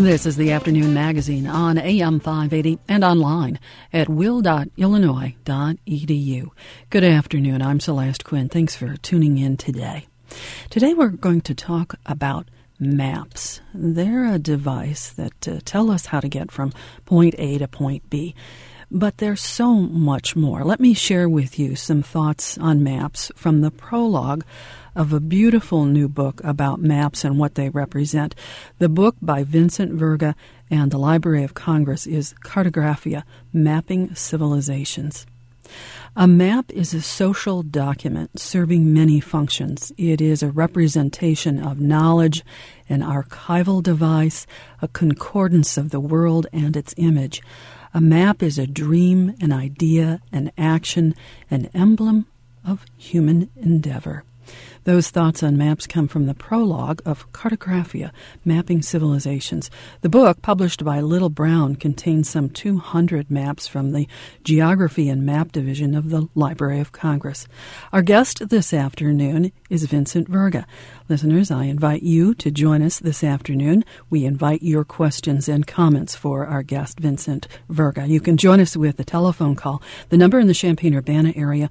This is the Afternoon Magazine on AM 580 and online at will.illinois.edu. Good afternoon. I'm Celeste Quinn. Thanks for tuning in today. Today we're going to talk about maps. They're a device that tell us how to get from point A to point B. But there's so much more. Let me share with you some thoughts on maps from the prologue of a beautiful new book about maps and what they represent. The book by Vincent Verga and the Library of Congress is Cartographia, Mapping Civilizations. A map is a social document serving many functions. It is a representation of knowledge, an archival device, a concordance of the world and its image. A map is a dream, an idea, an action, an emblem of human endeavor. Those thoughts on maps come from the prologue of Cartographia, Mapping Civilizations. The book, published by Little Brown, contains some 200 maps from the Geography and Map Division of the Library of Congress. Our guest this afternoon is Vincent Verga. Listeners, I invite you to join us this afternoon. We invite your questions and comments for our guest, Vincent Verga. You can join us with a telephone call. The number in the Champaign-Urbana area,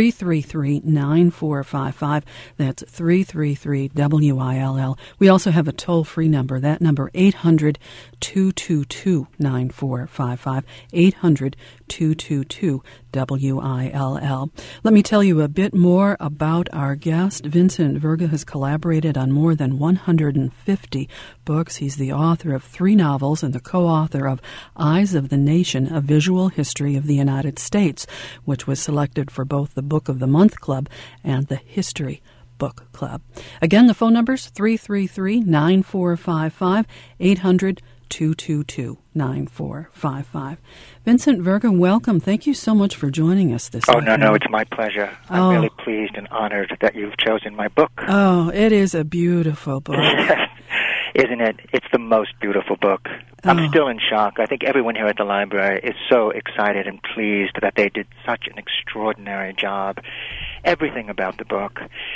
333-9455. That's 333-WILL. We also have a toll-free number. That number, 800-222-9455. 800-222-WILL. Let me tell you a bit more about our guest. Vincent Verga has collaborated on more than 150 books. He's the author of 3 novels and the co-author of Eyes of the Nation, A Visual History of the United States, which was selected for both the Book of the Month Club and the History Book Club. Again, the phone number's 333-9455, 800-222-9455. Vincent Verga, welcome. Thank you so much for joining us this afternoon. No, it's my pleasure. I'm really pleased and honored that you've chosen my book. Oh, it is a beautiful book. Isn't it? It's the most beautiful book. I'm still in shock. I think everyone here at the library is so excited and pleased that they did such an extraordinary job. Everything about the book.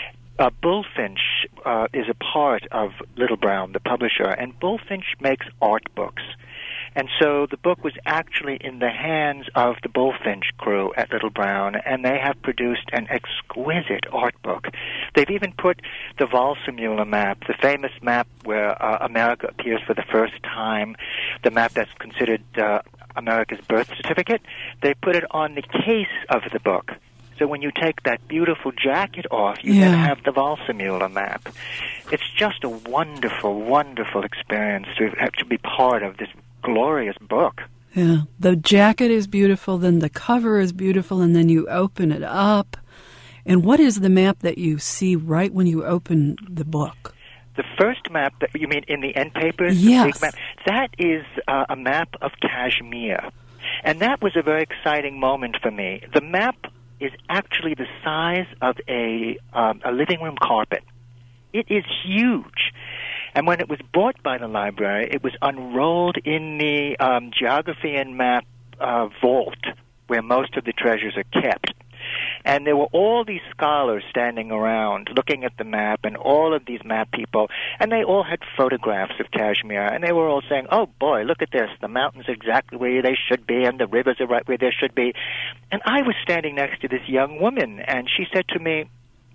Bullfinch is a part of Little Brown, the publisher, and Bullfinch makes art books. And so the book was actually in the hands of the Bullfinch crew at Little Brown, and they have produced an exquisite art book. They've even put the Valsamula map, the famous map where America appears for the first time, the map that's considered America's birth certificate. They put it on the case of the book. So when you take that beautiful jacket off, you then have the Valsamula map. It's just a wonderful, wonderful experience to be part of this glorious book. Yeah, the jacket is beautiful, then the cover is beautiful, and then you open it up. And what is the map that you see right when you open the book? The first map, that you mean in the end papers? Yes. The big map, that is a map of Kashmir. And that was a very exciting moment for me. The map is actually the size of a living room carpet. It is huge. And when it was bought by the library, it was unrolled in the Geography and Map vault, where most of the treasures are kept. And there were all these scholars standing around looking at the map, and all of these map people, and they all had photographs of Kashmir, and they were all saying, oh boy, look at this, the mountains are exactly where they should be, and the rivers are right where they should be. And I was standing next to this young woman, and she said to me,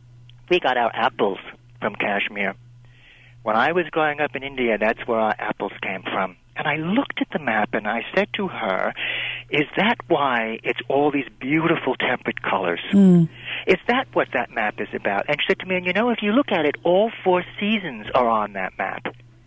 we got our apples from Kashmir. When I was growing up in India, that's where our apples came from. And I looked at the map and I said to her, is that why it's all these beautiful temperate colors? Is that what that map is about? And she said to me, and you know, if you look at it, all 4 seasons are on that map.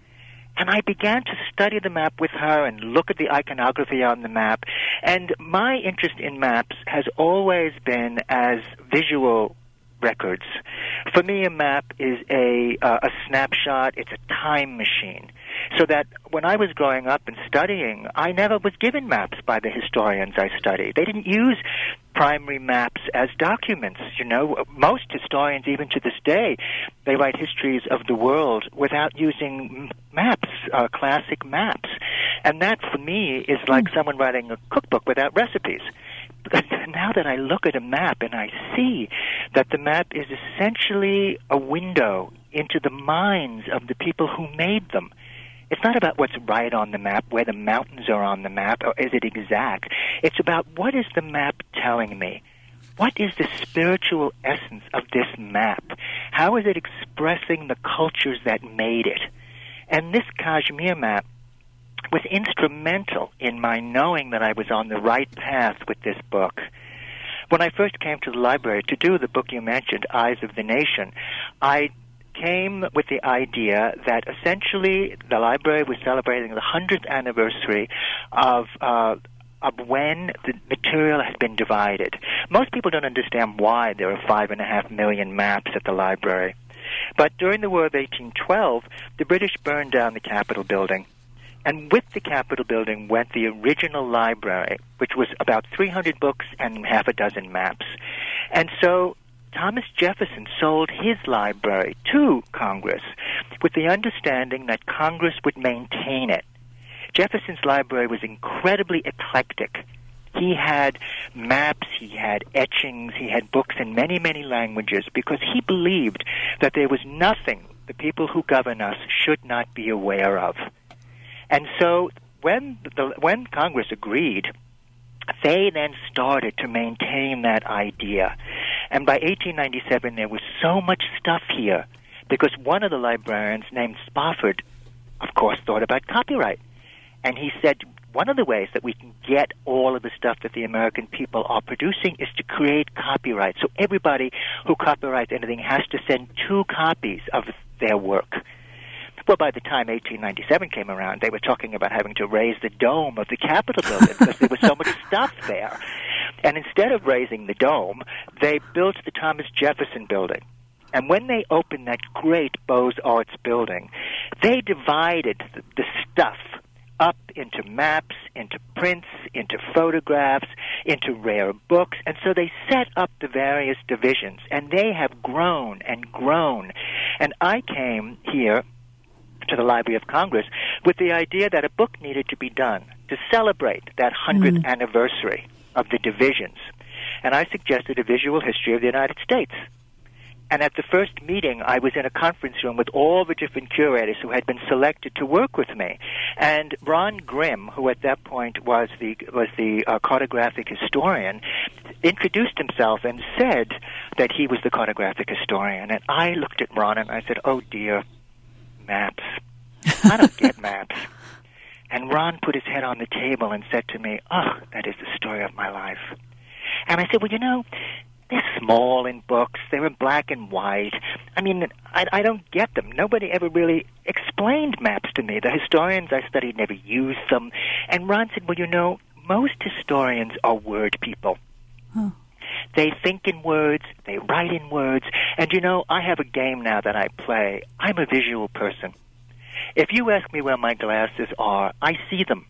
And I began to study the map with her and look at the iconography on the map. And my interest in maps has always been as visual records. For me, a map is a snapshot. It's a time machine. So that when I was growing up and studying, I never was given maps by the historians I studied. They didn't use primary maps as documents. You know, most historians, even to this day, they write histories of the world without using maps, classic maps. And that, for me, is like someone writing a cookbook without recipes. Because now that I look at a map and I see that the map is essentially a window into the minds of the people who made them. It's not about what's right on the map, where the mountains are on the map, or is it exact. It's about what is the map telling me? What is the spiritual essence of this map? How is it expressing the cultures that made it? And this Kashmir map was instrumental in my knowing that I was on the right path with this book. When I first came to the library to do the book you mentioned, Eyes of the Nation, I came with the idea that essentially the library was celebrating the 100th anniversary of when the material has been divided. Most people don't understand why there are 5.5 million maps at the library. But during the War of 1812, the British burned down the Capitol building. And with the Capitol building went the original library, which was about 300 books and half a dozen maps. And so Thomas Jefferson sold his library to Congress with the understanding that Congress would maintain it. Jefferson's library was incredibly eclectic. He had maps, he had etchings, he had books in many, many languages because he believed that there was nothing the people who govern us should not be aware of. And so when Congress agreed, they then started to maintain that idea. And by 1897, there was so much stuff here because one of the librarians named Spofford, of course, thought about copyright. And he said, one of the ways that we can get all of the stuff that the American people are producing is to create copyright. So everybody who copyrights anything has to send 2 copies of their work. Well, by the time 1897 came around, they were talking about having to raise the dome of the Capitol building because there was so much stuff there. And instead of raising the dome, they built the Thomas Jefferson building. And when they opened that great Beaux-Arts building, they divided the stuff up into maps, into prints, into photographs, into rare books. And so they set up the various divisions, and they have grown and grown. And I came here to the Library of Congress with the idea that a book needed to be done to celebrate that 100th anniversary of the divisions. And I suggested a visual history of the United States. And at the first meeting, I was in a conference room with all the different curators who had been selected to work with me. And Ron Grimm, who at that point was the cartographic historian, introduced himself and said that he was the cartographic historian. And I looked at Ron and I said, oh dear, maps. I don't get maps. And Ron put his head on the table and said to me, oh, that is the story of my life. And I said, well, you know, they're small in books. They're in black and white. I mean, I don't get them. Nobody ever really explained maps to me. The historians I studied never used them. And Ron said, well, you know, most historians are word people. Huh. They think in words. They write in words. And, you know, I have a game now that I play. I'm a visual person. If you ask me where my glasses are, I see them.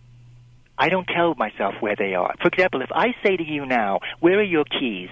I don't tell myself where they are. For example, if I say to you now, where are your keys?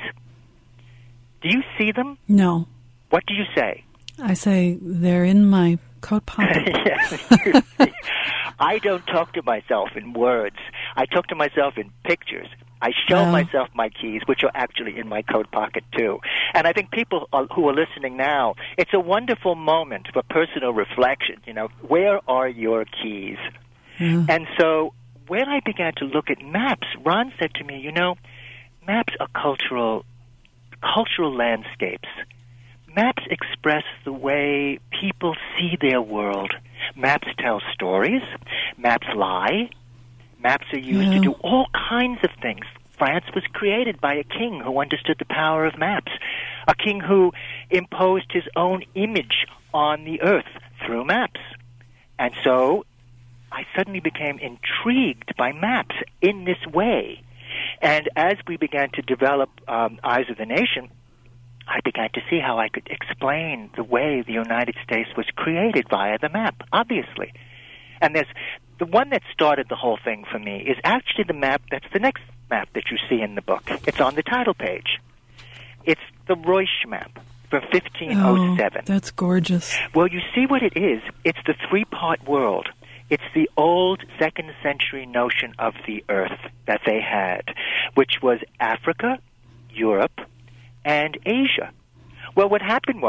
Do you see them? No. What do you say? I say, they're in my coat pocket. Yes. I don't talk to myself in words. I talk to myself in pictures. I show myself my keys, which are actually in my coat pocket, too. And I think people who are listening now, it's a wonderful moment for personal reflection. You know, where are your keys? Yeah. And so when I began to look at maps, Ron said to me, you know, maps are cultural landscapes. Maps express the way people see their world. Maps tell stories. Maps lie. Maps are used to do all kinds of things. France was created by a king who understood the power of maps, a king who imposed his own image on the earth through maps. And so I suddenly became intrigued by maps in this way. And as we began to develop Eyes of the Nation, I began to see how I could explain the way the United States was created via the map, obviously. And there's the one that started the whole thing for me is actually the map that's the next map that you see in the book. It's on the title page. It's the Ruysch map from 1507. Oh, that's gorgeous. Well, you see what it is. It's the 3-part world. It's the old 2nd century notion of the earth that they had, which was Africa, Europe, and Asia. Well, what happened was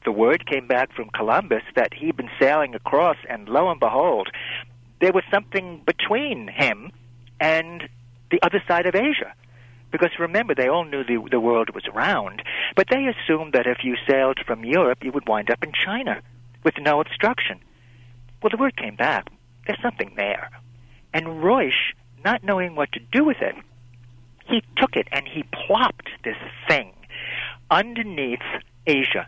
the word came back from Columbus that he'd been sailing across, and lo and behold, there was something between him and the other side of Asia. Because remember, they all knew the world was round, but they assumed that if you sailed from Europe, you would wind up in China with no obstruction. Well, the word came back. There's something there. And Ruysch, not knowing what to do with it, he took it and he plopped this thing underneath Asia.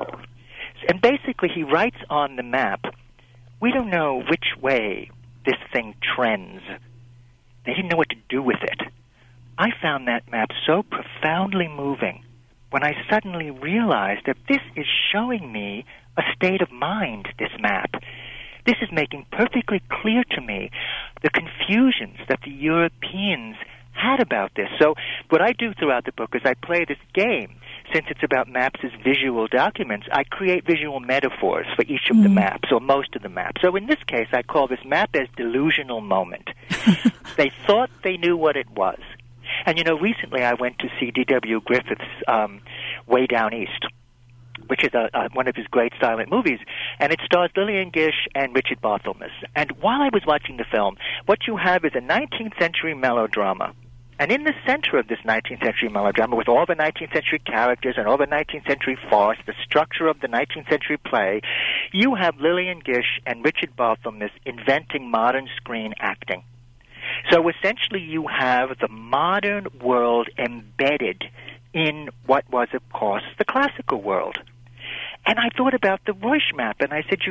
And basically he writes on the map, we don't know which way this thing trends. They didn't know what to do with it. I found that map so profoundly moving when I suddenly realized that this is showing me a state of mind, this map. This is making perfectly clear to me the confusions that the Europeans had about this. So what I do throughout the book is I play this game. Since it's about maps as visual documents, I create visual metaphors for each of the maps, or most of the maps. So in this case, I call this map as delusional moment. They thought they knew what it was. And, recently I went to see D.W. Griffith's Way Down East, which is one of his great silent movies, and it stars Lillian Gish and Richard Barthelmess. And while I was watching the film, what you have is a 19th century melodrama. And in the center of this 19th century melodrama, with all the 19th century characters and all the 19th century farce, the structure of the 19th century play, you have Lillian Gish and Richard Barthelmess inventing modern screen acting. So essentially you have the modern world embedded in what was, of course, the classical world. And I thought about the Ruysch map, and I said,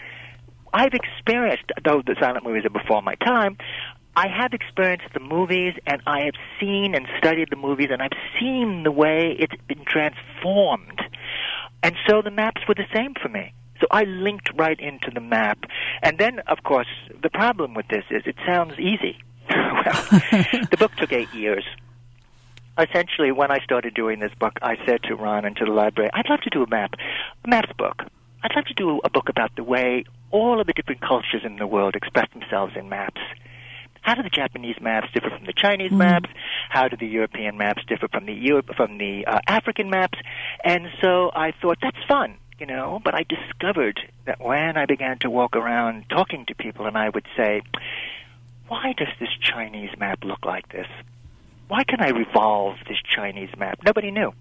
I've experienced, though the silent movies are before my time, I have experienced the movies, and I have seen and studied the movies, and I've seen the way it's been transformed. And so the maps were the same for me. So I linked right into the map. And then, of course, the problem with this is it sounds easy. Well, the book took 8 years. Essentially, when I started doing this book, I said to Ron and to the library, I'd love to do a maps book. I'd love to do a book about the way all of the different cultures in the world express themselves in maps. How do the Japanese maps differ from the Chinese maps? How do the European maps differ from the African maps? And so I thought, that's fun, but I discovered that when I began to walk around talking to people and I would say, why does this Chinese map look like this? Why can I revolve this Chinese map? Nobody knew.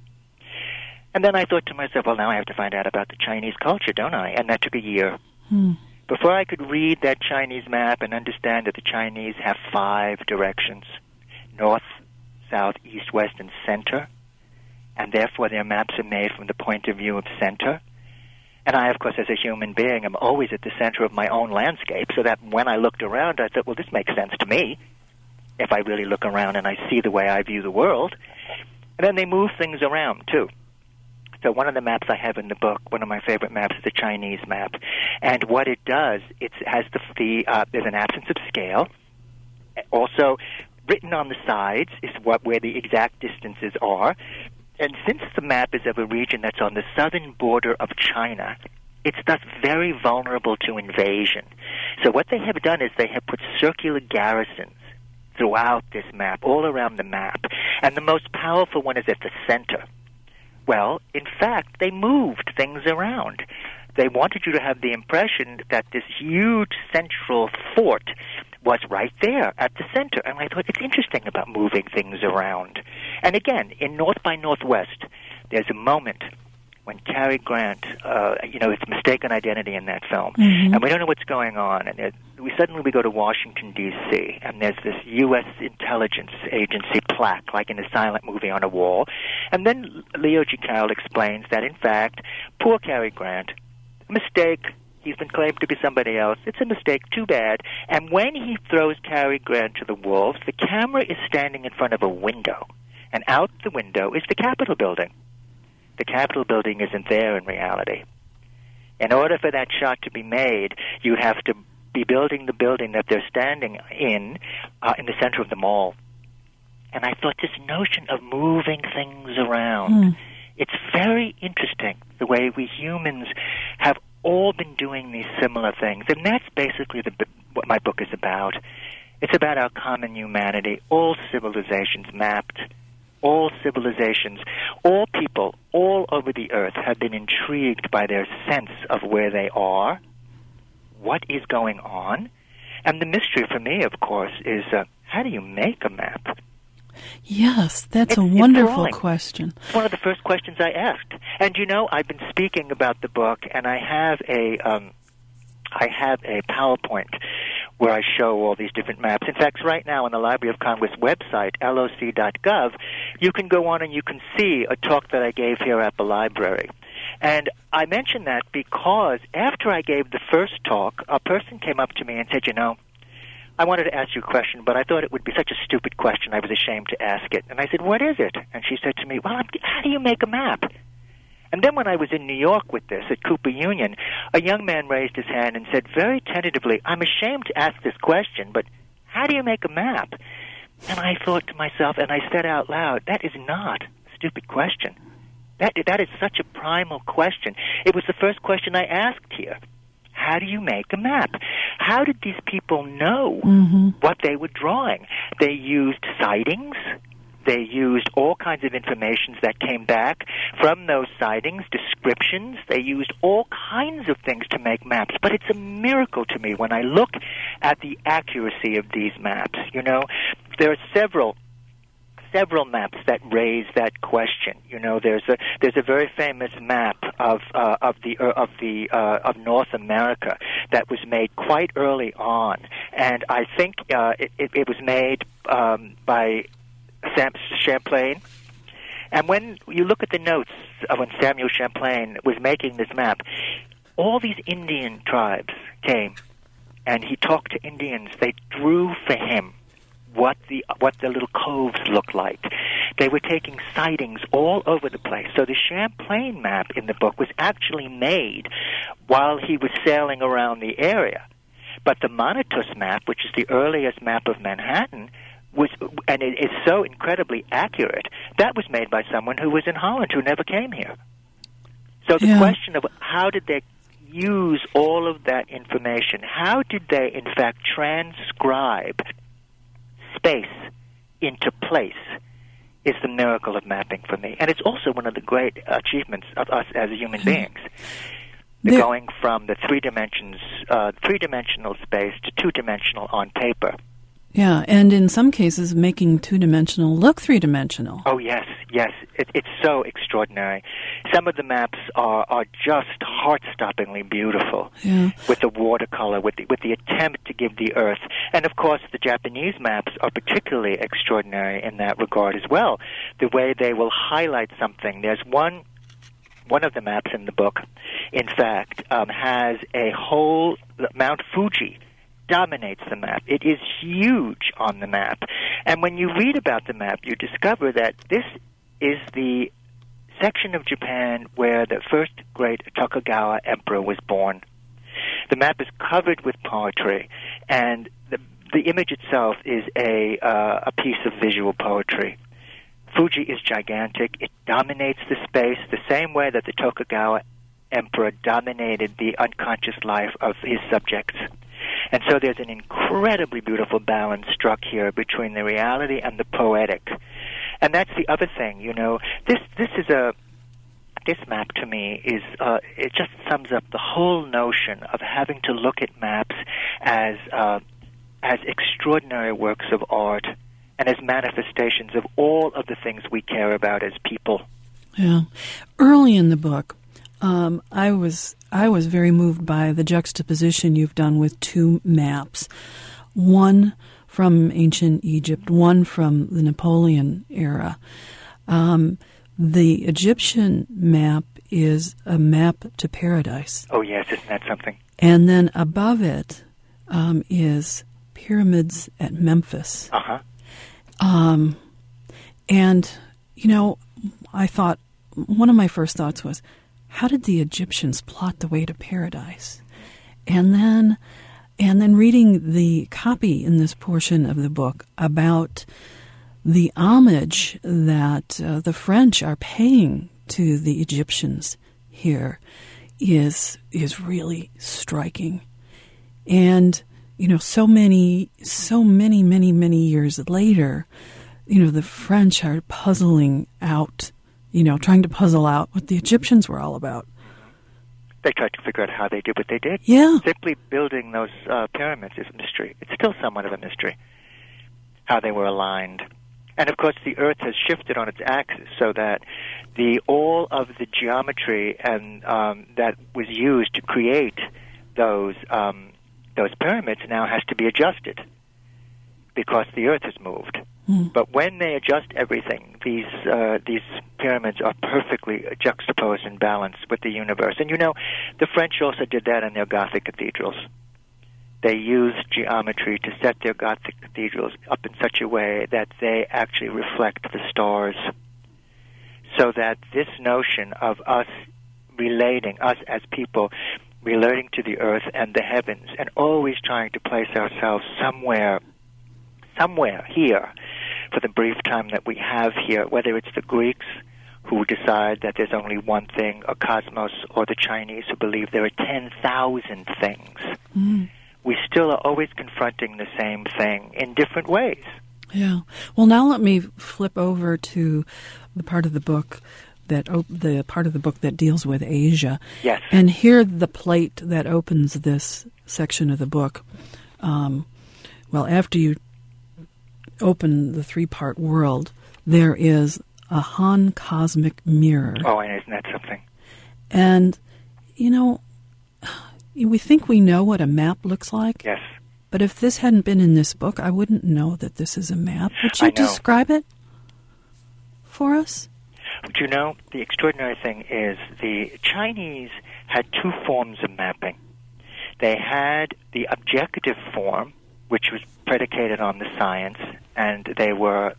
And then I thought to myself, well, now I have to find out about the Chinese culture, don't I? And that took a year. Before I could read that Chinese map and understand that the Chinese have 5 directions, north, south, east, west, and center, and therefore their maps are made from the point of view of center. And I, of course, as a human being, am always at the center of my own landscape, so that when I looked around, I thought, well, this makes sense to me, if I really look around and I see the way I view the world. And then they move things around, too. So one of the maps I have in the book, one of my favorite maps, is the Chinese map. And what it does, it has there's an absence of scale. Also, written on the sides is where the exact distances are. And since the map is of a region that's on the southern border of China, it's thus very vulnerable to invasion. So what they have done is they have put circular garrisons throughout this map, all around the map. And the most powerful one is at the center. Well, in fact, they moved things around. They wanted you to have the impression that this huge central fort was right there at the center. And I thought, it's interesting about moving things around. And again, in North by Northwest, there's a moment when Cary Grant, it's mistaken identity in that film. And we don't know what's going on. And we go to Washington, D.C., and there's this U.S. intelligence agency plaque, like in a silent movie on a wall. And then Leo G. Carroll explains that, in fact, poor Cary Grant, a mistake, he's been claimed to be somebody else. It's a mistake, too bad. And when he throws Cary Grant to the wolves, the camera is standing in front of a window. And out the window is the Capitol building. The Capitol building isn't there in reality. In order for that shot to be made, you have to be building the building that they're standing in the center of the mall. And I thought this notion of moving things around, it's very interesting the way we humans have all been doing these similar things. And that's basically what my book is about. It's about our common humanity, all civilizations mapped all civilizations, all people, all over the earth have been intrigued by their sense of where they are, what is going on. And the mystery for me, of course, is how do you make a map? Yes, that's a wonderful question. It's one of the first questions I asked. And you know, I've been speaking about the book, and I have a PowerPoint where I show all these different maps. In fact, right now on the Library of Congress website, loc.gov, you can go on and you can see a talk that I gave here at the library. And I mention that because after I gave the first talk, a person came up to me and said, you know, I wanted to ask you a question, but I thought it would be such a stupid question I was ashamed to ask it. And I said, what is it? And she said to me, well, how do you make a map? And then when I was in New York with this at Cooper Union, a young man raised his hand and said very tentatively, I'm ashamed to ask this question, but how do you make a map? And I thought to myself, and I said out loud, that is not a stupid question. That is such a primal question. It was the first question I asked here. How do you make a map? How did these people know what they were drawing? They used sightings. They used all kinds of information that came back from those sightings, descriptions. They used all kinds of things to make maps. But it's a miracle to me when I look at the accuracy of these maps. You know, there are several maps that raise that question. You know, there's a very famous map of North America that was made quite early on, and I think it was made by Champlain. And when you look at the notes of when Samuel Champlain was making this map, all these Indian tribes came, and he talked to Indians. They drew for him what the little coves looked like. They were taking sightings all over the place. So the Champlain map in the book was actually made while he was sailing around the area. But the Monitus map, which is the earliest map of Manhattan, and it is so incredibly accurate, that was made by someone who was in Holland who never came here. So the question of how did they use all of that information, how did they in fact transcribe space into place, is the miracle of mapping for me. And it's also one of the great achievements of us as human beings. Going from the three-dimensional space to two-dimensional on paper. Yeah, and in some cases making two-dimensional look three-dimensional. Oh, yes. It's so extraordinary. Some of the maps are just heart-stoppingly beautiful, with the watercolor, with the attempt to give the earth. And, of course, the Japanese maps are particularly extraordinary in that regard as well, the way they will highlight something. There's one of the maps in the book, in fact, has a whole Mount Fuji dominates the map. It is huge on the map. And when you read about the map, you discover that this is the section of Japan where the first great Tokugawa emperor was born. The map is covered with poetry, and the image itself is a piece of visual poetry. Fuji is gigantic. It dominates the space the same way that the Tokugawa emperor dominated the unconscious life of his subjects. And so there's an incredibly beautiful balance struck here between the reality and the poetic. And that's the other thing, you know. This map to me is it just sums up the whole notion of having to look at maps as extraordinary works of art and as manifestations of all of the things we care about as people. Yeah. Early in the book, I was very moved by the juxtaposition you've done with two maps, one from ancient Egypt, one from the Napoleon era. The Egyptian map is a map to paradise. Oh, yes, isn't that something? And then above it is pyramids at Memphis. Uh-huh. And, you know, I thought, one of my first thoughts was, how did the Egyptians plot the way to paradise? And then reading the copy in this portion of the book about the homage that the French are paying to the Egyptians here is really striking. And, you know, so many years later, the French are puzzling out, trying to puzzle out what the Egyptians were all about. They tried to figure out how they did what they did. Yeah. Simply building those pyramids is a mystery. It's still somewhat of a mystery how they were aligned. And, of course, the Earth has shifted on its axis so that all of the geometry and that was used to create those pyramids now has to be adjusted because the Earth has moved. But when they adjust everything, these pyramids are perfectly juxtaposed and balanced with the universe. And the French also did that in their Gothic cathedrals. They used geometry to set their Gothic cathedrals up in such a way that they actually reflect the stars. So that this notion of us as people, relating to the earth and the heavens, and always trying to place ourselves somewhere here for the brief time that we have here, whether it's the Greeks who decide that there's only one thing, or cosmos, or the Chinese who believe there are 10,000 things. We still are always confronting the same thing in different ways. Yeah. Well, now let me flip over to the part of the book that deals with Asia. Yes. And here the plate that opens this section of the book. After you open the three-part world, there is a Han cosmic mirror. Oh, and isn't that something? And we think we know what a map looks like. Yes. But if this hadn't been in this book, I wouldn't know that this is a map. Would you describe it for us? The extraordinary thing is the Chinese had two forms of mapping. They had the objective form, which was predicated on the science, and they were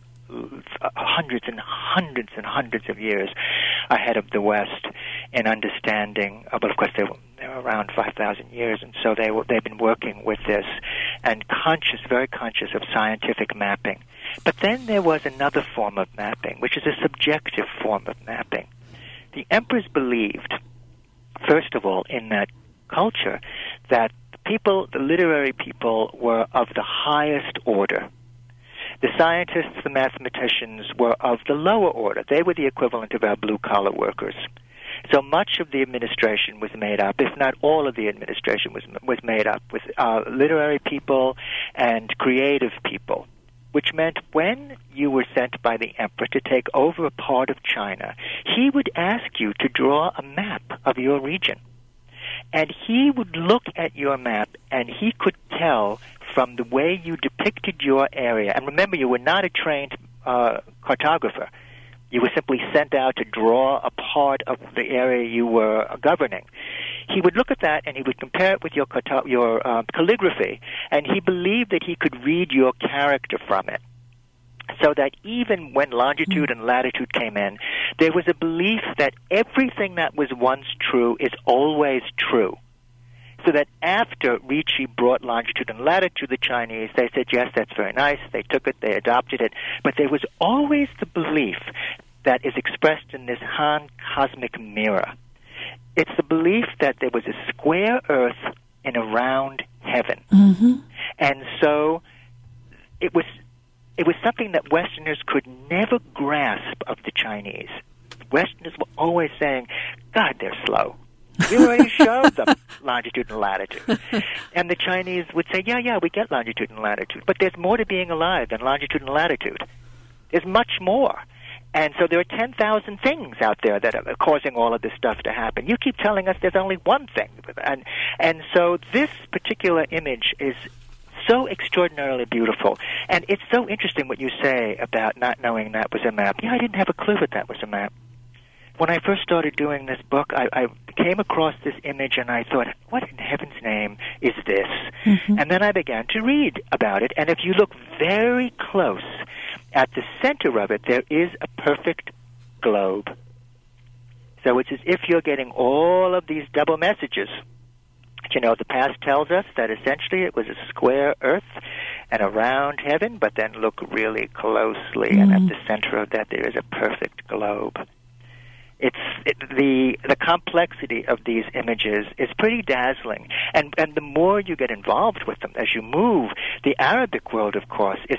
hundreds and hundreds and hundreds of years ahead of the West in understanding. But of course, they were around 5,000 years, and so they've been working with this and very conscious of scientific mapping. But then there was another form of mapping, which is a subjective form of mapping. The emperors believed, first of all, in that culture, that the literary people were of the highest order. The scientists, the mathematicians were of the lower order. They were the equivalent of our blue-collar workers. So much of the administration was made up, if not all of the administration was made up, with literary people and creative people, which meant when you were sent by the emperor to take over a part of China, he would ask you to draw a map of your region. And he would look at your map, and he could tell from the way you depicted your area. And remember, you were not a trained cartographer. You were simply sent out to draw a part of the area you were governing. He would look at that, and he would compare it with your calligraphy, and he believed that he could read your character from it. So that even when longitude and latitude came in, there was a belief that everything that was once true is always true. So that after Ricci brought longitude and latitude to the Chinese, they said, yes, that's very nice. They took it, they adopted it. But there was always the belief that is expressed in this Han cosmic mirror. It's the belief that there was a square earth in a round heaven. Mm-hmm. And so it was something that Westerners could never grasp of the Chinese. Westerners were always saying, God, they're slow. We already showed them longitude and latitude. And the Chinese would say, yeah, we get longitude and latitude, but there's more to being alive than longitude and latitude. There's much more. And so there are 10,000 things out there that are causing all of this stuff to happen. You keep telling us there's only one thing. And so this particular image is so extraordinarily beautiful. And it's so interesting what you say about not knowing that was a map. Yeah, I didn't have a clue that was a map. When I first started doing this book, I came across this image and I thought, what in heaven's name is this? Mm-hmm. And then I began to read about it. And if you look very close, at the center of it, there is a perfect globe. So it's as if you're getting all of these double messages. The past tells us that essentially it was a square earth and a round heaven, but then look really closely, and at the center of that there is a perfect globe. The complexity of these images is pretty dazzling, and the more you get involved with them as you move, the Arabic world, of course, is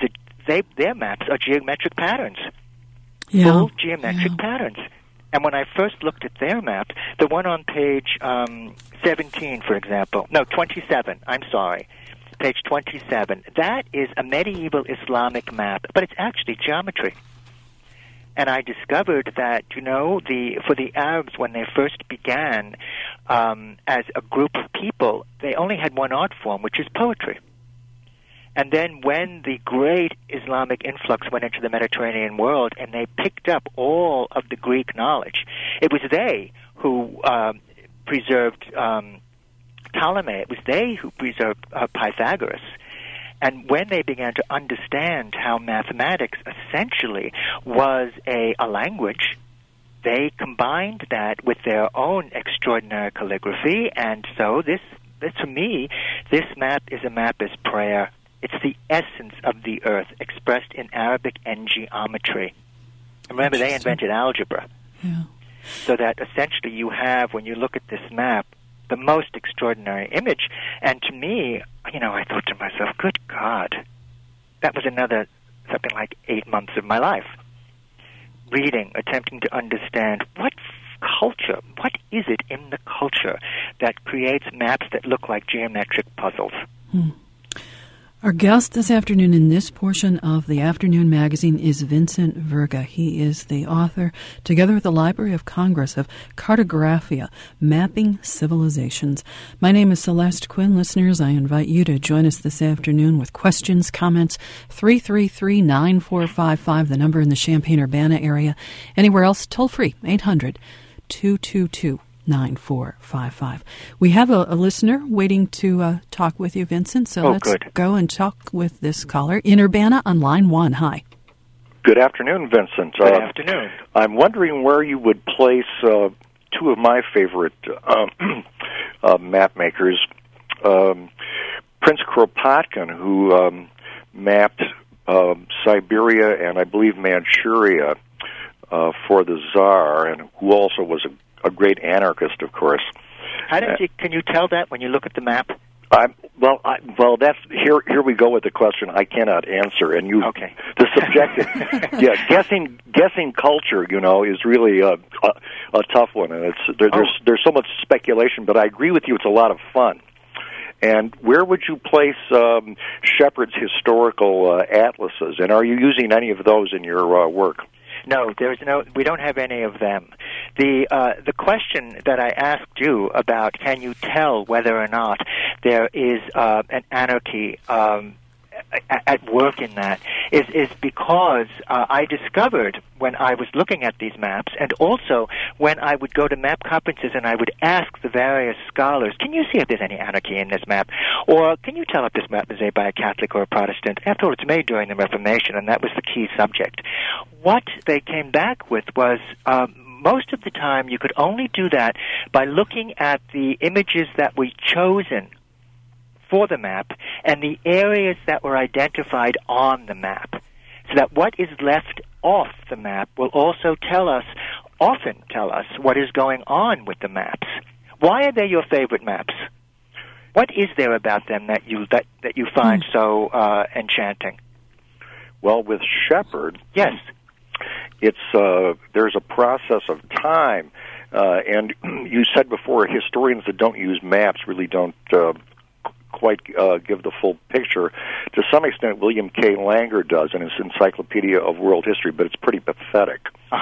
their maps are geometric patterns, Yeah. full geometric patterns. And when I first looked at their map, the one on page 17, for example, no, 27, I'm sorry, page 27, that is a medieval Islamic map, but it's actually geometry. And I discovered that, for the Arabs, when they first began as a group of people, they only had one art form, which is poetry. And then when the great Islamic influx went into the Mediterranean world and they picked up all of the Greek knowledge, it was they who preserved Ptolemy. It was they who preserved Pythagoras. And when they began to understand how mathematics essentially was a language, they combined that with their own extraordinary calligraphy. And so this to me, this map is a map as prayer. It's the essence of the earth expressed in Arabic and geometry. And remember, they invented algebra. Yeah. So that essentially you have, when you look at this map, the most extraordinary image. And to me, I thought to myself, good God, that was another something like 8 months of my life. Reading, attempting to understand what culture, what is it in the culture that creates maps that look like geometric puzzles? Our guest this afternoon in this portion of the Afternoon Magazine is Vincent Verga. He is the author, together with the Library of Congress, of Cartographia, Mapping Civilizations. My name is Celeste Quinn. Listeners, I invite you to join us this afternoon with questions, comments, 333-9455, the number in the Champaign-Urbana area. Anywhere else, toll free, 800-222-9455. We have a listener waiting to talk with you, Vincent, so let's go and talk with this caller in Urbana on line 1. Hi. Good afternoon, Vincent. Good afternoon. I'm wondering where you would place two of my favorite map makers, Prince Kropotkin, who mapped Siberia and I believe Manchuria for the Tsar, and who also was a great anarchist, of course. Can you tell that when you look at the map? Well, that's here we go with the question I cannot answer, and the subjective, guessing culture, is really a tough one, and there's so much speculation. But I agree with you; it's a lot of fun. And where would you place Shepard's historical atlases? And are you using any of those in your work? No, we don't have any of them. The question that I asked you about, can you tell whether or not there is an anarchy at work in that, is because I discovered when I was looking at these maps, and also when I would go to map conferences and I would ask the various scholars, can you see if there's any anarchy in this map? Or can you tell if this map is made by a Catholic or a Protestant? After all, it's made during the Reformation, and that was the key subject. What they came back with was most of the time you could only do that by looking at the images that were chosen for the map and the areas that were identified on the map, so that what is left off the map will also often tell us what is going on with the maps. Why are they your favorite maps? What is there about them that you find so enchanting? Well, with Shepard, yes, it's there's a process of time, and you said before, historians that don't use maps really don't quite give the full picture. To some extent, William K. Langer does in his Encyclopedia of World History, but it's pretty pathetic.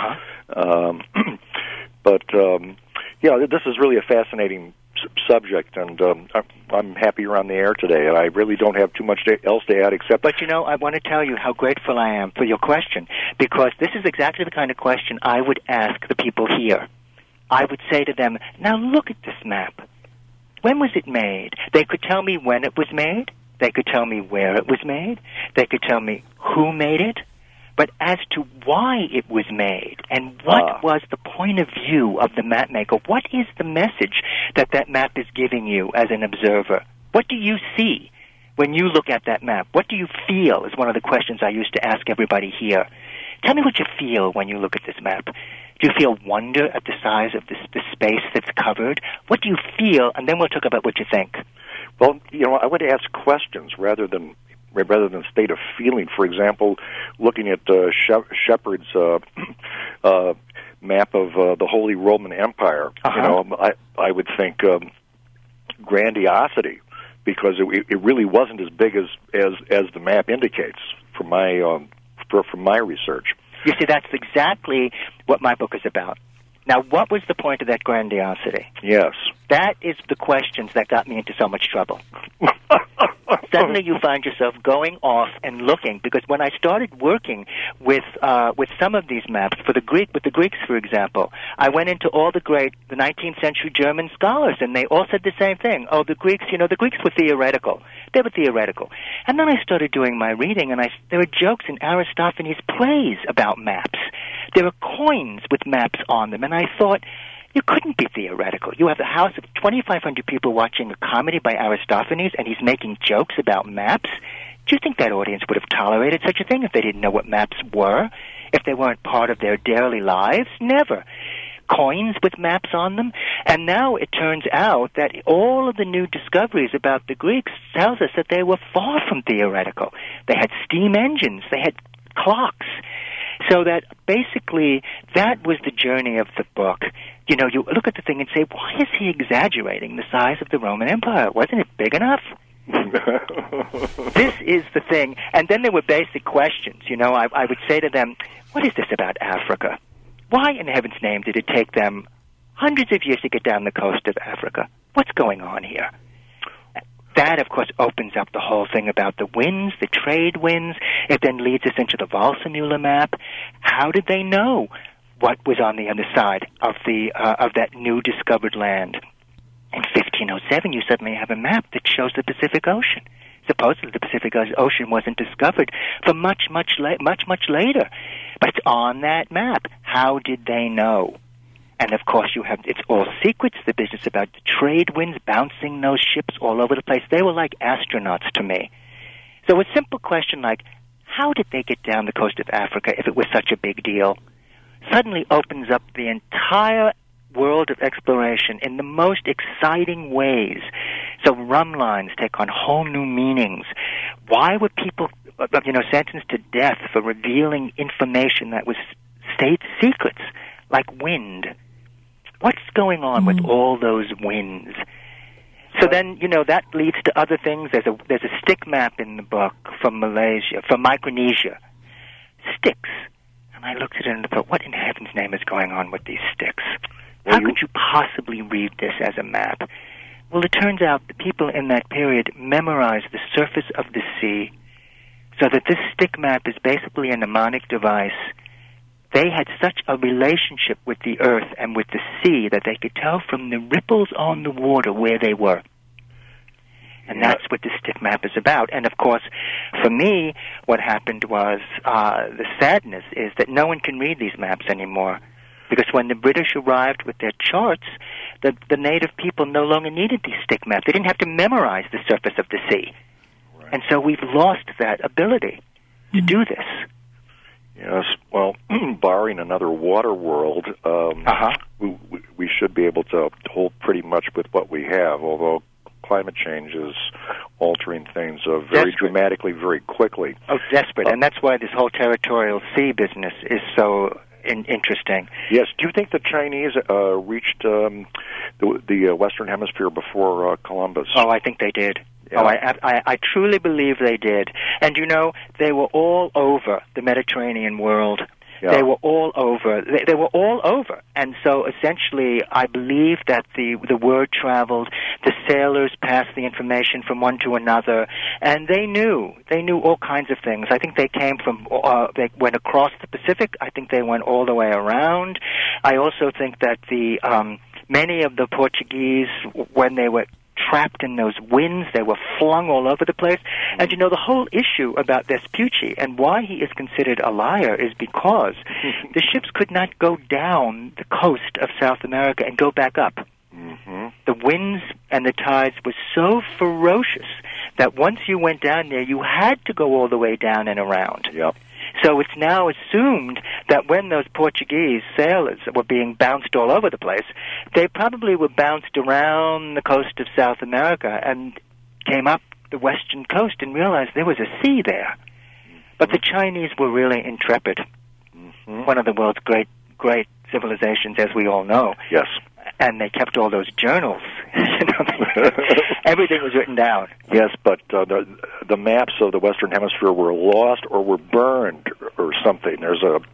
This is really a fascinating subject, and I'm happy you're on the air today, and I really don't have too much else to add except... But, I want to tell you how grateful I am for your question, because this is exactly the kind of question I would ask the people here. I would say to them, now look at this map. When was it made? They could tell me when it was made. They could tell me where it was made. They could tell me who made it. But as to why it was made and what was the point of view of the map maker, what is the message that map is giving you as an observer? What do you see when you look at that map? What do you feel is one of the questions I used to ask everybody here. Tell me what you feel when you look at this map. Do you feel wonder at the size of the space that's covered? What do you feel? And then we'll talk about what you think. Well, I would ask questions rather than rather than state of feeling. For example, looking at Shepard's map of the Holy Roman Empire, I would think grandiosity, because it really wasn't as big as the map indicates from my research. You see, that's exactly what my book is about. Now, what was the point of that grandiosity? Yes. That is the questions that got me into so much trouble. Suddenly you find yourself going off and looking, because when I started working with some of these maps, with the Greeks, for example, I went into all the 19th century German scholars, and they all said the same thing. Oh, the Greeks were theoretical. They were theoretical. And then I started doing my reading, and there were jokes in Aristophanes' plays about maps. There were coins with maps on them, and I thought, you couldn't be theoretical. You have a house of 2,500 people watching a comedy by Aristophanes, and he's making jokes about maps. Do you think that audience would have tolerated such a thing if they didn't know what maps were? If they weren't part of their daily lives? Never. Coins with maps on them. And now it turns out that all of the new discoveries about the Greeks tells us that they were far from theoretical. They had steam engines. They had clocks. So that basically that was the journey of the book. You know, you look at the thing and say, why is he exaggerating the size of the Roman Empire? Wasn't it big enough? This is the thing. And then there were basic questions. You know, I would say to them, what is this about Africa? Why in heaven's name did it take them hundreds of years to get down the coast of Africa? What's going on here? That, of course, opens up the whole thing about the winds, the trade winds. It then leads us into the Waldseemüller map. How did they know what was on the other side of that new discovered land? In 1507, you suddenly have a map that shows the Pacific Ocean. Supposedly, the Pacific Ocean wasn't discovered for much later, but it's on that map. How did they know? And, of course, it's all secrets, the business about the trade winds bouncing those ships all over the place. They were like astronauts to me. So a simple question like, how did they get down the coast of Africa if it was such a big deal, suddenly opens up the entire world of exploration in the most exciting ways. So rum lines take on whole new meanings. Why were people, sentenced to death for revealing information that was state secrets, like wind? What's going on with all those winds? So then, that leads to other things. There's a stick map in the book from Malaysia, from Micronesia. Sticks. And I looked at it and thought, what in heaven's name is going on with these sticks? How could you possibly read this as a map? Well, it turns out the people in that period memorized the surface of the sea, so that this stick map is basically a mnemonic device. They had such a relationship with the earth and with the sea that they could tell from the ripples on the water where they were. And that's what the stick map is about. And, of course, for me, what happened was the sadness is that no one can read these maps anymore. Because when the British arrived with their charts, the native people no longer needed these stick maps. They didn't have to memorize the surface of the sea. Right. And so we've lost that ability to do this. Yes, well, barring another water world, we should be able to hold pretty much with what we have, although climate change is altering things very dramatically, very quickly. Oh, desperate, and that's why this whole territorial sea business is so interesting. Yes, do you think the Chinese reached the Western Hemisphere before Columbus? Oh, I think they did. Yeah. Oh, I truly believe they did. And, they were all over the Mediterranean world. Yeah. They were all over. They were all over. And so, essentially, I believe that the word traveled, the sailors passed the information from one to another, and they knew all kinds of things. I think they came from, they went across the Pacific. I think they went all the way around. I also think that many of the Portuguese, when they were trapped in those winds, they were flung all over the place. And the whole issue about Vespucci and why he is considered a liar is because the ships could not go down the coast of South America and go back up. Mm-hmm. The winds and the tides were so ferocious that once you went down there, you had to go all the way down and around. Yep. So it's now assumed that when those Portuguese sailors were being bounced all over the place, they probably were bounced around the coast of South America and came up the western coast and realized there was a sea there. But the Chinese were really intrepid. Mm-hmm. One of the world's great civilizations, as we all know. Yes. And they kept all those journals. Everything was written down. Yes, but the maps of the Western Hemisphere were lost or were burned or something. There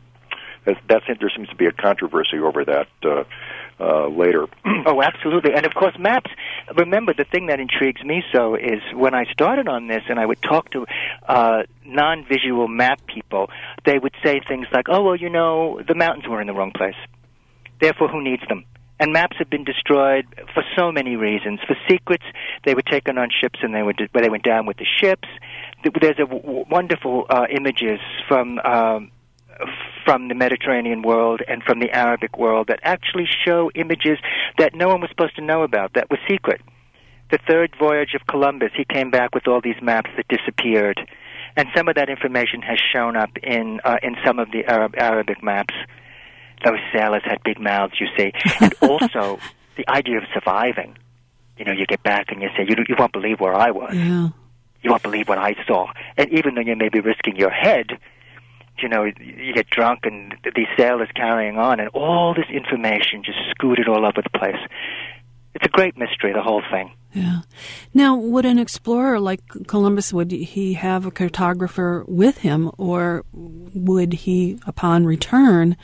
seems to be a controversy over that later. Oh, absolutely. And of course, maps, remember, the thing that intrigues me so is when I started on this and I would talk to non-visual map people, they would say things like, oh, well, the mountains were in the wrong place. Therefore, who needs them? And maps have been destroyed for so many reasons. For secrets, they were taken on ships and they went down with the ships. There's wonderful images from the Mediterranean world and from the Arabic world that actually show images that no one was supposed to know about, that were secret. The third voyage of Columbus, he came back with all these maps that disappeared. And some of that information has shown up in some of the Arabic maps. Those sailors had big mouths, you see. And also, the idea of surviving. You get back and you say, you won't believe where I was. Yeah. You won't believe what I saw. And even though you may be risking your head, you get drunk and these sailors carrying on, and all this information just scooted all over the place. It's a great mystery, the whole thing. Yeah. Now, would an explorer like Columbus, would he have a cartographer with him, or would he, upon return,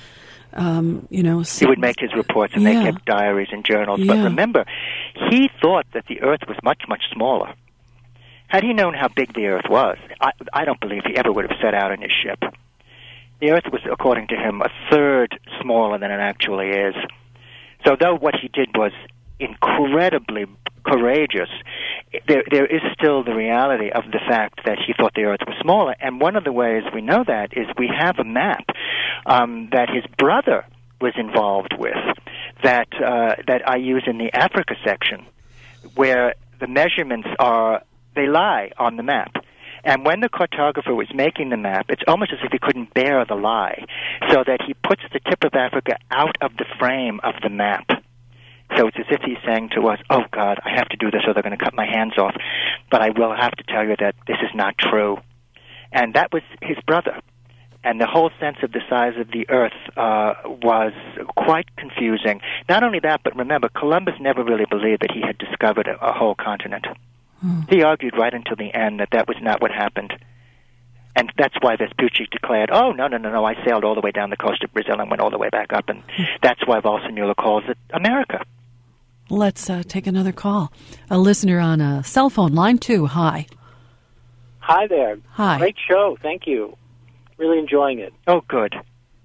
he would make his reports, and they kept diaries and journals. Yeah. But remember, he thought that the Earth was much, much smaller. Had he known how big the Earth was, I don't believe he ever would have set out in his ship. The Earth was, according to him, a third smaller than it actually is. So though what he did was incredibly courageous, there is still the reality of the fact that he thought the Earth was smaller. And one of the ways we know that is we have a map that his brother was involved with that I use in the Africa section, where the measurements they lie on the map. And when the cartographer was making the map, it's almost as if he couldn't bear the lie, so that he puts the tip of Africa out of the frame of the map. So it's as if he's saying to us, oh, God, I have to do this or they're going to cut my hands off. But I will have to tell you that this is not true. And that was his brother. And the whole sense of the size of the Earth was quite confusing. Not only that, but remember, Columbus never really believed that he had discovered a whole continent. He argued right until the end that was not what happened. And that's why Vespucci declared, oh, no, I sailed all the way down the coast of Brazil and went all the way back up. And that's why Valsenula calls it America. Let's take another call. A listener on a cell phone, line 2. Hi. Hi there. Hi. Great show. Thank you. Really enjoying it. Oh, good.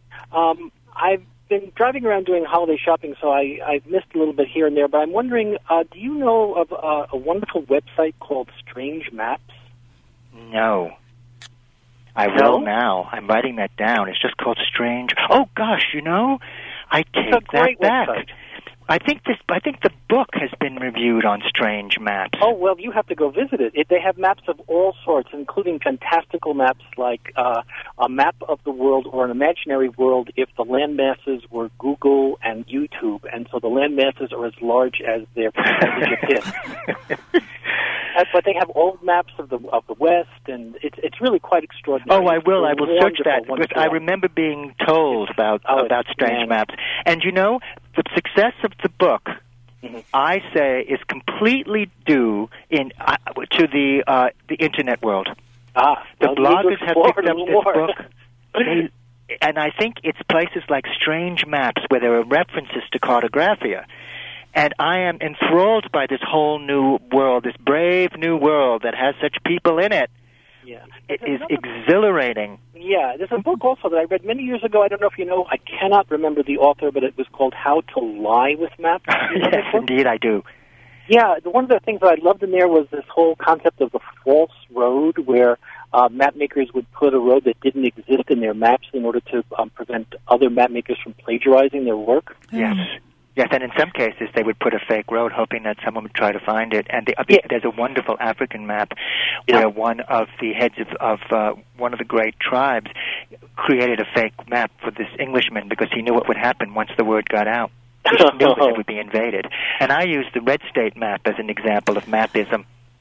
I've been driving around doing holiday shopping, so I've missed a little bit here and there, but I'm wondering, do you know of a wonderful website called Strange Maps? No. I will now. I'm writing that down. It's just called Strange. Oh, gosh, I take that back. Website. I think the book has been reviewed on Strange Maps. Oh, well, you have to go visit it. They have maps of all sorts, including fantastical maps like a map of the world or an imaginary world if the land masses were Google and YouTube, and so the land masses are as large as their percentage of hits. But they have old maps of the West, and it's really quite extraordinary. Oh, I will search that, because I remember being told about Strange Maps. And the success of the book, I say, is completely due to the internet world. The bloggers have picked up this book, and I think it's places like Strange Maps where there are references to cartographia. And I am enthralled by this whole new world, this brave new world that has such people in it. Yeah. It is exhilarating. Yeah, there's a book also that I read many years ago. I don't know if you know. I cannot remember the author, but it was called How to Lie with Maps. Yes, indeed, I do. Yeah, one of the things that I loved in there was this whole concept of the false road, where map makers would put a road that didn't exist in their maps in order to prevent other map makers from plagiarizing their work. Yes. Yes, and in some cases they would put a fake road hoping that someone would try to find it. And there's a wonderful African map where one of the heads of one of the great tribes created a fake map for this Englishman because he knew what would happen once the word got out. He knew it would be invaded. And I use the Red State map as an example of mapism.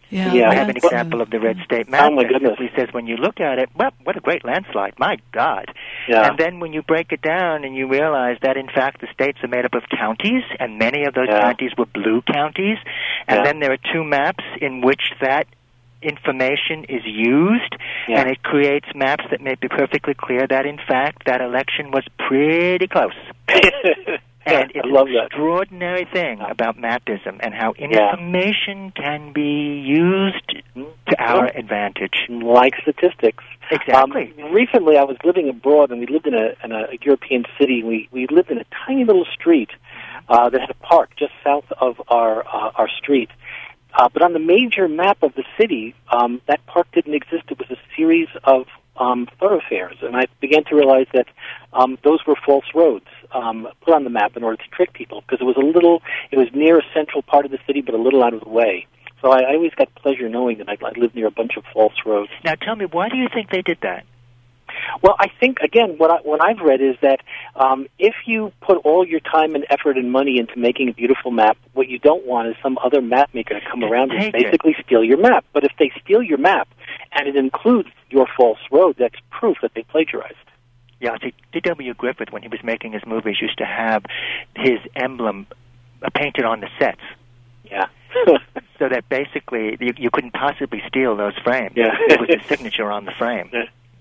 I have an example of the red state map. Oh, my goodness. He says when you look at it, well, what a great landslide. My God. Yeah. And then when you break it down and you realize that, in fact, the states are made up of counties, and many of those counties were blue counties, and then there are two maps in which that information is used, and it creates maps that make it perfectly clear that, in fact, that election was pretty close. And it's an extraordinary thing about mapism and how information can be used to our advantage. Like statistics. Exactly. Recently, I was living abroad, and we lived in a European city. We lived in a tiny little street that had a park just south of our street. But on the major map of the city, that park didn't exist. It was a series of thoroughfares, and I began to realize that those were false roads put on the map in order to trick people, because it was near a central part of the city, but a little out of the way. So I always got pleasure knowing that I lived near a bunch of false roads. Now tell me, why do you think they did that? Well, I think, again, what I've read is that if you put all your time and effort and money into making a beautiful map, what you don't want is some other map maker to come around and basically steal your map. But if they steal your map and it includes your false road, that's proof that they plagiarized. Yeah, see, D.W. Griffith, when he was making his movies, used to have his emblem painted on the sets. Yeah. So that basically you couldn't possibly steal those frames. Yeah. It was his signature on the frame.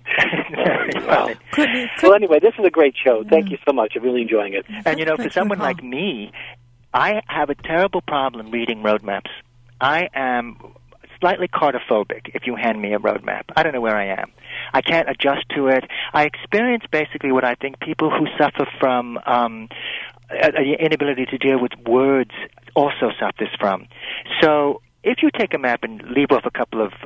Well, anyway, this is a great show. Thank you so much. I'm really enjoying it. And, for someone like me, I have a terrible problem reading road maps. I am slightly cartophobic if you hand me a road map. I don't know where I am. I can't adjust to it. I experience basically what I think people who suffer from an inability to deal with words also suffers from. So if you take a map and leave off a couple of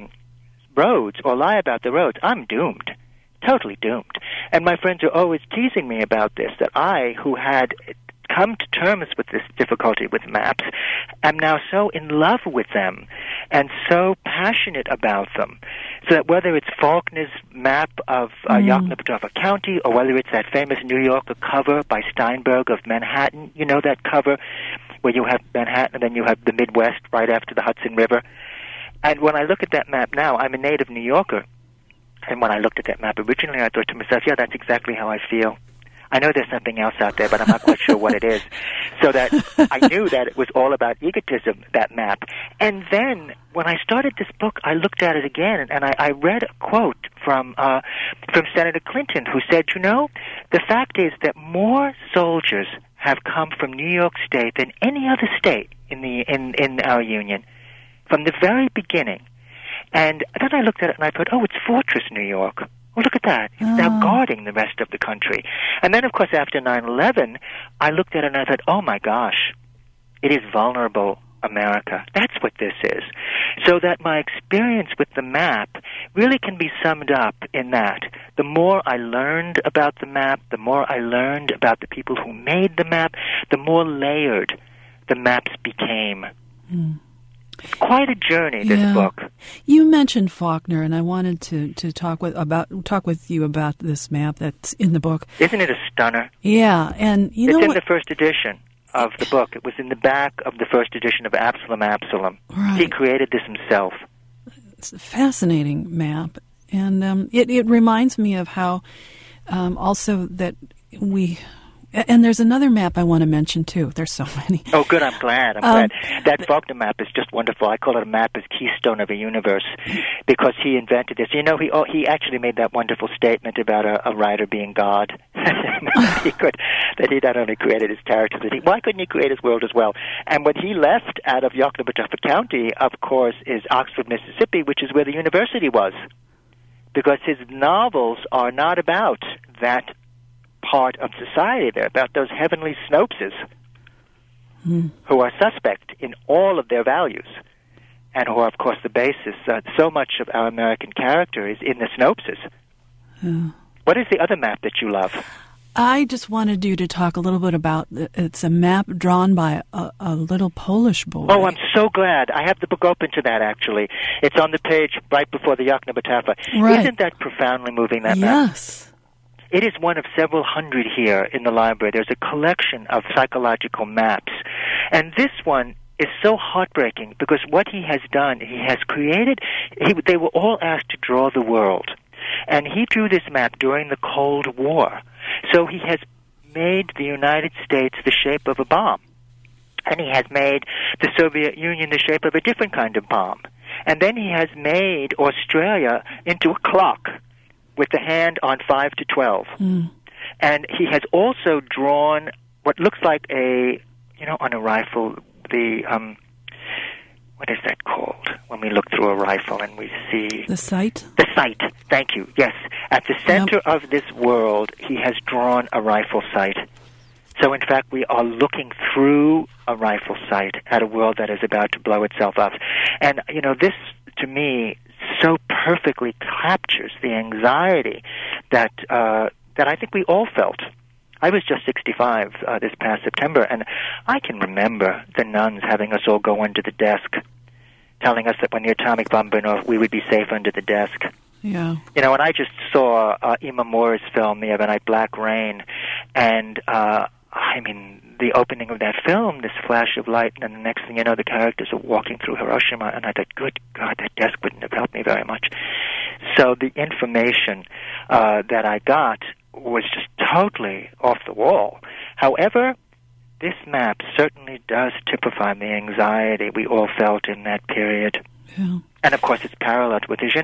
roads or lie about the roads, I'm doomed. Totally doomed. And my friends are always teasing me about this, that I, who had come to terms with this difficulty with maps, am now so in love with them and so passionate about them, so that whether it's Faulkner's map of Yoknapatawpha County, or whether it's that famous New Yorker cover by Steinberg of Manhattan, you know that cover where you have Manhattan and then you have the Midwest right after the Hudson River. And when I look at that map now, I'm a native New Yorker, and when I looked at that map originally, I thought to myself, yeah, that's exactly how I feel. I know there's something else out there, but I'm not quite sure what it is. So that I knew that it was all about egotism, that map. And then when I started this book, I looked at it again, and I read a quote from Senator Clinton, who said, the fact is that more soldiers have come from New York State than any other state in our union from the very beginning. And then I looked at it and I thought, it's Fortress New York. Well, look at that. It's now guarding the rest of the country. And then, of course, after 9/11, I looked at it and I thought, oh, my gosh, it is vulnerable America. That's what this is. So that my experience with the map really can be summed up in that. The more I learned about the map, the more I learned about the people who made the map, the more layered the maps became. It's quite a journey, this book. You mentioned Faulkner, and I wanted to talk with you about this map that's in the book. Isn't it a stunner? Yeah, and it's in the first edition of the book. It was in the back of the first edition of Absalom. Right. He created this himself. It's a fascinating map, and it reminds me of how also that we. And there's another map I want to mention, too. There's so many. Oh, good. I'm glad. That Faulkner map is just wonderful. I call it a map as keystone of a universe because he invented this. He actually made that wonderful statement about a writer being God. That he not only created his characters, why couldn't he create his world as well? And what he left out of Yoknapatawpha County, of course, is Oxford, Mississippi, which is where the university was. Because his novels are not about that part of society. They're about those heavenly Snopes who are suspect in all of their values and who are, of course, the basis. So much of our American character is in the Snopes. What is the other map that you love? I just wanted you to talk a little bit about it's a map drawn by a little Polish boy. Oh, I'm so glad. I have the book open to that, actually. It's on the page right before the Yoknapatawpha. Right. Isn't that profoundly moving, that map? Yes. It is one of several hundred here in the library. There's a collection of psychological maps. And this one is so heartbreaking because what he has done, he has created, they were all asked to draw the world. And he drew this map during the Cold War. So he has made the United States the shape of a bomb. And he has made the Soviet Union the shape of a different kind of bomb. And then he has made Australia into a clock with the hand on 5 to 12. Mm. And he has also drawn what looks like on a rifle, what is that called? When we look through a rifle and we see... The sight? The sight, thank you, yes. At the center of this world, he has drawn a rifle sight. So, in fact, we are looking through a rifle sight at a world that is about to blow itself up. And, this, to me, so perfectly captures the anxiety that I think we all felt. I was just 65 this past September, and I can remember the nuns having us all go under the desk, telling us that when the atomic bomb went off, we would be safe under the desk. Yeah. And I just saw Ima Moore's film, The Other Night, Black Rain, and the opening of that film, this flash of light, and the next thing you know, the characters are walking through Hiroshima, and I thought, good God, that desk wouldn't have helped me very much. So the information that I got was just totally off the wall. However, this map certainly does typify the anxiety we all felt in that period. Yeah. And of course, it's paralleled with the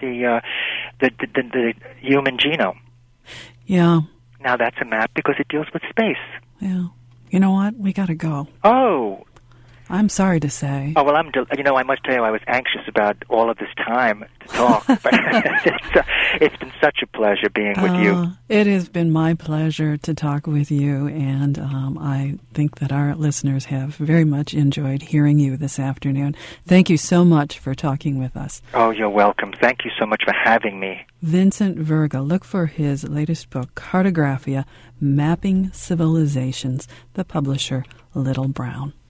human genome. Yeah. Now that's a map because it deals with space. Yeah. You know what? We got to go. Oh. I'm sorry to say. Oh, well, I must tell you, I was anxious about all of this time to talk. But it's been such a pleasure being with you. It has been my pleasure to talk with you, and I think that our listeners have very much enjoyed hearing you this afternoon. Thank you so much for talking with us. Oh, you're welcome. Thank you so much for having me. Vincent Verga. Look for his latest book, Cartographia, Mapping Civilizations, the publisher, Little Brown.